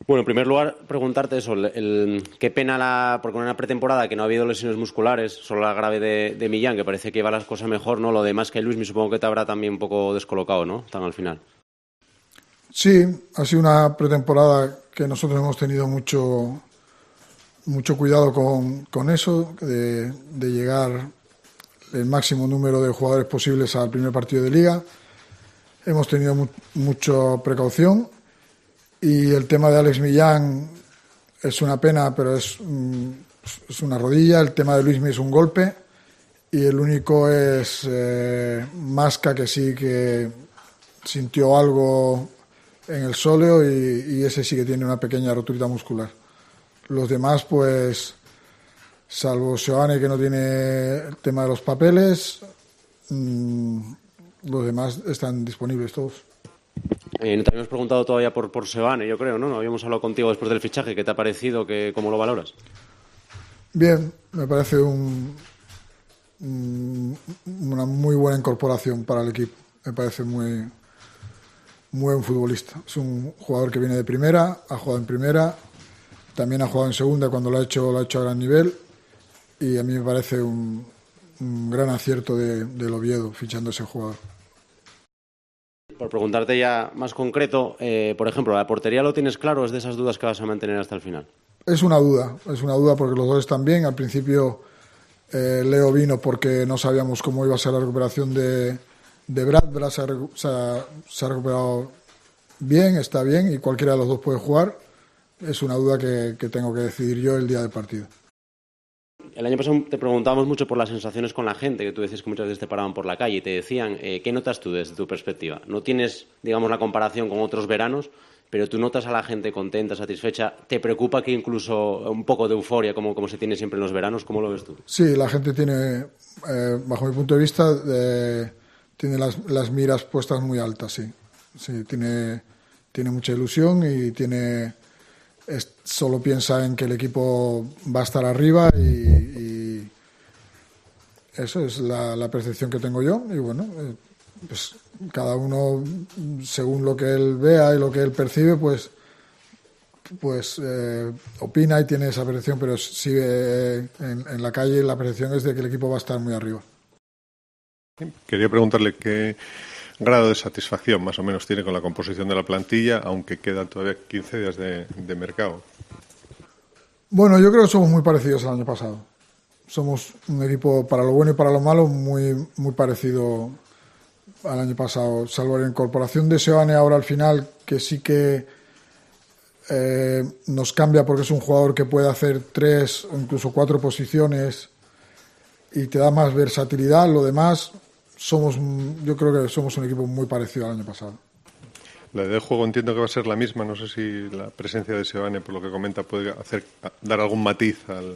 Bueno, en primer lugar, preguntarte eso, qué pena porque en una pretemporada que no ha habido lesiones musculares, solo la grave de Millán, que parece que iba las cosas mejor, ¿no? Lo demás que Luis, me supongo que te habrá también un poco descolocado, ¿no? Tan al final. Sí, ha sido una pretemporada que nosotros hemos tenido mucho cuidado con eso, de llegar el máximo número de jugadores posibles al primer partido de liga. Hemos tenido mucha precaución y el tema de Alex Millán es una pena, pero es una rodilla. El tema de Luismi es un golpe y el único es Masca, que sí que sintió algo en el sóleo y ese sí que tiene una pequeña roturita muscular. Los demás, pues, salvo Seoane, que no tiene el tema de los papeles, los demás están disponibles todos. No te habíamos preguntado todavía por Seoane, yo creo, ¿no? No habíamos hablado contigo después del fichaje. ¿Qué te ha parecido? ¿Cómo lo valoras? Bien, me parece una muy buena incorporación para el equipo. Me parece muy buen futbolista. Es un jugador que viene de primera, ha jugado en primera, también ha jugado en segunda cuando lo ha hecho a gran nivel, y a mí me parece un gran acierto del Oviedo fichando a ese jugador. Por preguntarte ya más concreto, por ejemplo, ¿la portería lo tienes claro o es de esas dudas que vas a mantener hasta el final? Es una duda porque los dos están bien. Al principio Leo vino porque no sabíamos cómo iba a ser la recuperación de Brad. Brad se ha recuperado bien, está bien, y cualquiera de los dos puede jugar. Es una duda que tengo que decidir yo el día del partido. El año pasado te preguntábamos mucho por las sensaciones con la gente, que tú decías que muchas veces te paraban por la calle y te decían, ¿qué notas tú desde tu perspectiva? No tienes, digamos, la comparación con otros veranos, pero tú notas a la gente contenta, satisfecha. ¿Te preocupa que incluso un poco de euforia, como se tiene siempre en los veranos? ¿Cómo lo ves tú? Sí, la gente tiene, bajo mi punto de vista, tiene las miras puestas muy altas, sí. Sí, tiene mucha ilusión y solo piensa en que el equipo va a estar arriba y eso es la percepción que tengo yo. Y bueno, pues cada uno, según lo que él vea y lo que él percibe, pues opina y tiene esa percepción, pero sí, en la calle la percepción es de que el equipo va a estar muy arriba. Quería preguntarle qué grado de satisfacción más o menos tiene con la composición de la plantilla, aunque quedan todavía 15 días de mercado. Bueno, yo creo que somos muy parecidos al año pasado. Somos un equipo, para lo bueno y para lo malo, muy parecido al año pasado, salvo la incorporación de Seoane ahora al final, que sí que nos cambia porque es un jugador que puede hacer 3 o incluso 4 posiciones y te da más versatilidad. Lo demás, yo creo que somos un equipo muy parecido al año pasado. La idea de juego entiendo que va a ser la misma. No sé si la presencia de Seoane, por lo que comenta, puede dar algún matiz al...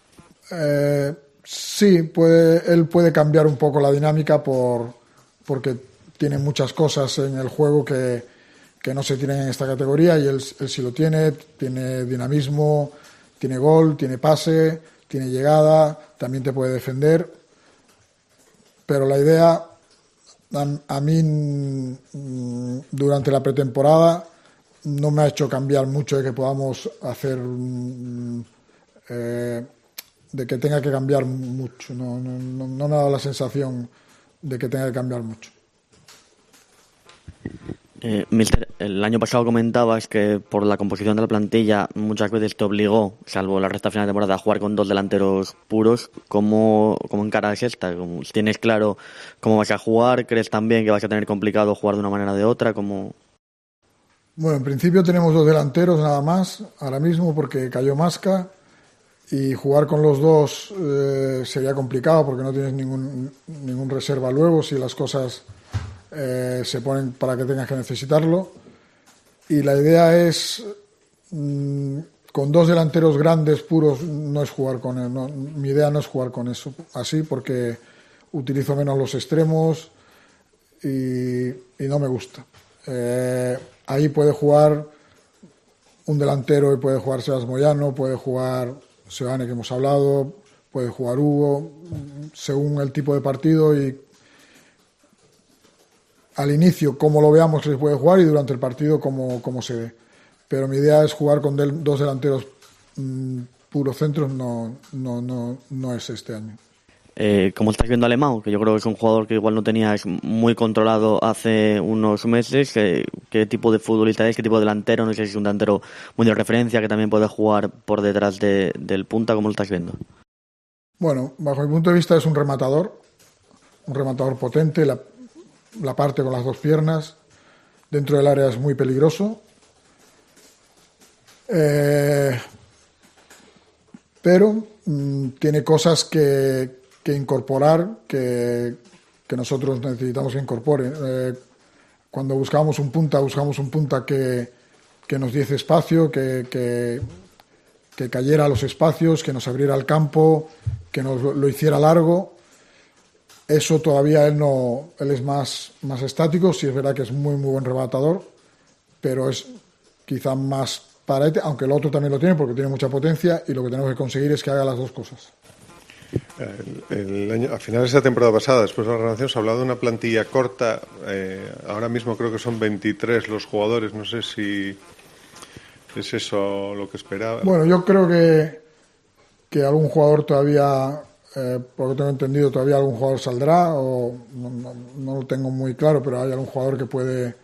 Sí, él puede cambiar un poco la dinámica porque tiene muchas cosas en el juego que no se tienen en esta categoría, y él sí lo tiene dinamismo, tiene gol, tiene pase, tiene llegada, también te puede defender. Pero la idea, a mí, durante la pretemporada, no me ha hecho cambiar mucho de que podamos hacer... de que tenga que cambiar mucho. No me ha dado la sensación de que tenga que cambiar mucho. Mister, el año pasado comentabas que por la composición de la plantilla muchas veces te obligó, salvo la recta final de temporada, a jugar con 2 delanteros puros. ¿Cómo encaras esta? ¿Tienes claro cómo vas a jugar? ¿Crees también que vas a tener complicado jugar de una manera o de otra? Bueno, en principio tenemos 2 delanteros nada más ahora mismo, porque cayó Masca, y jugar con los 2 sería complicado porque no tienes ningún reserva luego si las cosas se ponen para que tengas que necesitarlo. Y la idea es, con 2 delanteros grandes puros, no es jugar con él. Mi idea no es jugar con eso así, porque utilizo menos los extremos y no me gusta. Ahí puede jugar un delantero y puede jugar Sebas Moyano, puede jugar Seoane, que hemos hablado, puede jugar Hugo, según el tipo de partido y al inicio cómo lo veamos que se puede jugar, y durante el partido cómo se ve. pero mi idea es jugar con dos delanteros puros centros, no es este año. ¿Cómo estás viendo a Alemão? Que yo creo que es un jugador que igual no tenías muy controlado hace unos meses. ¿Qué tipo de futbolista es? ¿Qué tipo de delantero? No sé si es un delantero muy de referencia que también puede jugar por detrás del punta. ¿Cómo lo estás viendo? Bueno, bajo mi punto de vista es un rematador potente, la parte con las dos piernas, dentro del área es muy peligroso. Pero tiene cosas que incorporar que nosotros necesitamos que incorpore. Cuando buscamos un punta que nos diese espacio, que cayera a los espacios, que nos abriera el campo, que nos lo hiciera largo. Eso todavía él es más estático. Sí es verdad que es muy buen rematador, pero es quizá más parete, aunque el otro también lo tiene porque tiene mucha potencia, y lo que tenemos que conseguir es que haga las dos cosas. A finales de esta temporada pasada, después de la renovación, se ha hablado de una plantilla corta. Ahora mismo creo que son 23 los jugadores. No sé si es eso lo que esperaba. Bueno, yo creo que algún jugador todavía, por lo que tengo entendido, todavía algún jugador saldrá, o no lo tengo muy claro, pero hay algún jugador que puede.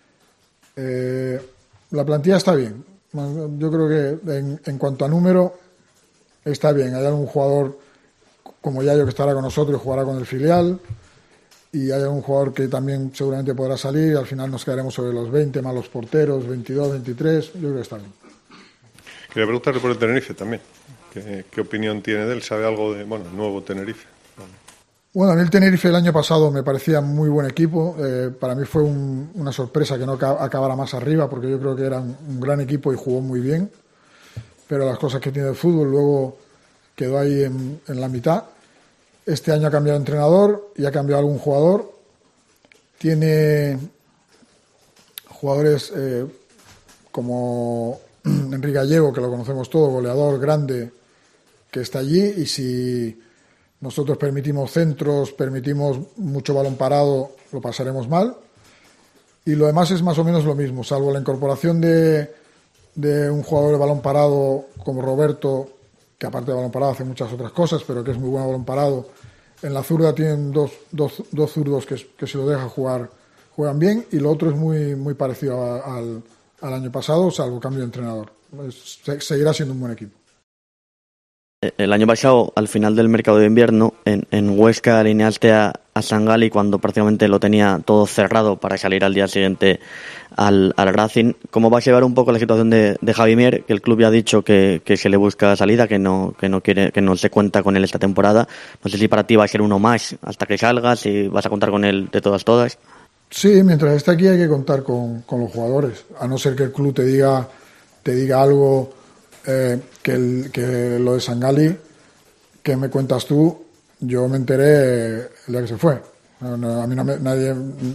La plantilla está bien. Yo creo que en cuanto a número está bien. Hay algún jugador como Yayo que estará con nosotros y jugará con el filial, y hay algún jugador que también seguramente podrá salir. Al final nos quedaremos sobre los 20 más los porteros, 22, 23. Yo creo que está bien. Quería preguntarle por el Tenerife también. ¿Qué opinión tiene de él? ¿Sabe algo de, el nuevo Tenerife? Bueno, a mí el Tenerife el año pasado me parecía muy buen equipo. Para mí fue una sorpresa que no acabara más arriba, porque yo creo que era un gran equipo y jugó muy bien. Pero las cosas que tiene el fútbol, luego quedó ahí en la mitad. Este año ha cambiado de entrenador y ha cambiado algún jugador. Tiene jugadores como Enrique Gallego, que lo conocemos todos, goleador grande, que está allí, y si nosotros permitimos centros, permitimos mucho balón parado, lo pasaremos mal. Y lo demás es más o menos lo mismo, salvo la incorporación de un jugador de balón parado como Roberto, que aparte de balón parado hace muchas otras cosas, pero que es muy bueno balón parado. En la zurda tienen dos zurdos que se lo deja jugar, juegan bien, y lo otro es muy parecido al año pasado, salvo cambio de entrenador. Seguirá siendo un buen equipo. El año pasado, al final del mercado de invierno, en Huesca alineaste a Sangali cuando prácticamente lo tenía todo cerrado para salir al día siguiente al Racing. ¿Cómo va a llevar un poco la situación de Javi Mier? Que el club ya ha dicho que se le busca salida, que no se cuenta con él esta temporada. No sé si para ti va a ser uno más hasta que salga, si vas a contar con él de todas. Sí, mientras esté aquí hay que contar con los jugadores, a no ser que el club te diga algo. Que lo de Sangali, que me cuentas tú, yo me enteré el día que se fue. A mí nadie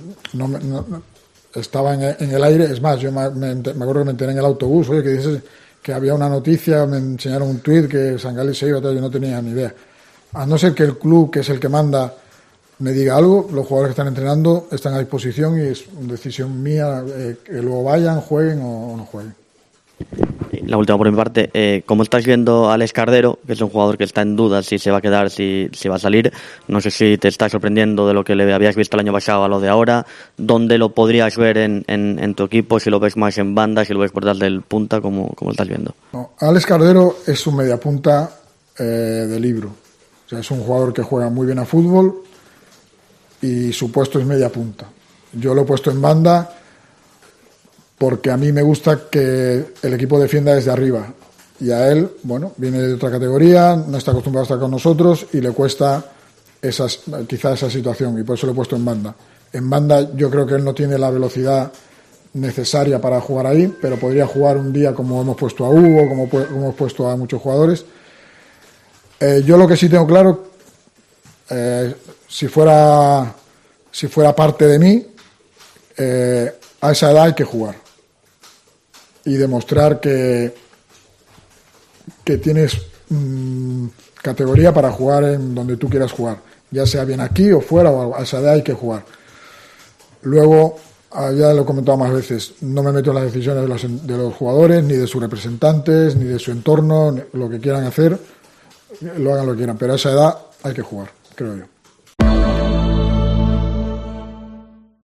estaba en el aire. Es más, yo me acuerdo que me enteré en el autobús, oye, que dices que había una noticia, me enseñaron un tuit que Sangali se iba, yo no tenía ni idea. A no ser que el club, que es el que manda, me diga algo, los jugadores que están entrenando están a disposición, y es decisión mía que luego vayan, jueguen o no jueguen. La última por mi parte, ¿cómo estás viendo a Alex Cardero, que es un jugador que está en duda si se va a quedar, si va a salir? No sé si te está sorprendiendo de lo que le habías visto el año pasado a lo de ahora. ¿Dónde lo podrías ver en tu equipo? Si lo ves más en banda, si lo ves por detrás del punta, ¿cómo lo estás viendo? No, Alex Cardero es un mediapunta de libro. O sea, es un jugador que juega muy bien a fútbol y su puesto es mediapunta. Yo lo he puesto en banda porque a mí me gusta que el equipo defienda desde arriba, y a él, viene de otra categoría, no está acostumbrado a estar con nosotros y le cuesta quizá esa situación, y por eso lo he puesto en banda. En banda yo creo que él no tiene la velocidad necesaria para jugar ahí, pero podría jugar un día como hemos puesto a Hugo, como hemos puesto a muchos jugadores. Yo lo que sí tengo claro, si fuera parte de mí, a esa edad hay que jugar y demostrar que tienes categoría para jugar en donde tú quieras jugar, ya sea bien aquí o fuera, o a esa edad hay que jugar. Luego, Ya lo he comentado más veces, no me meto en las decisiones de los jugadores, ni de sus representantes, ni de su entorno, lo que quieran hacer, lo hagan lo que quieran, pero a esa edad hay que jugar, creo yo.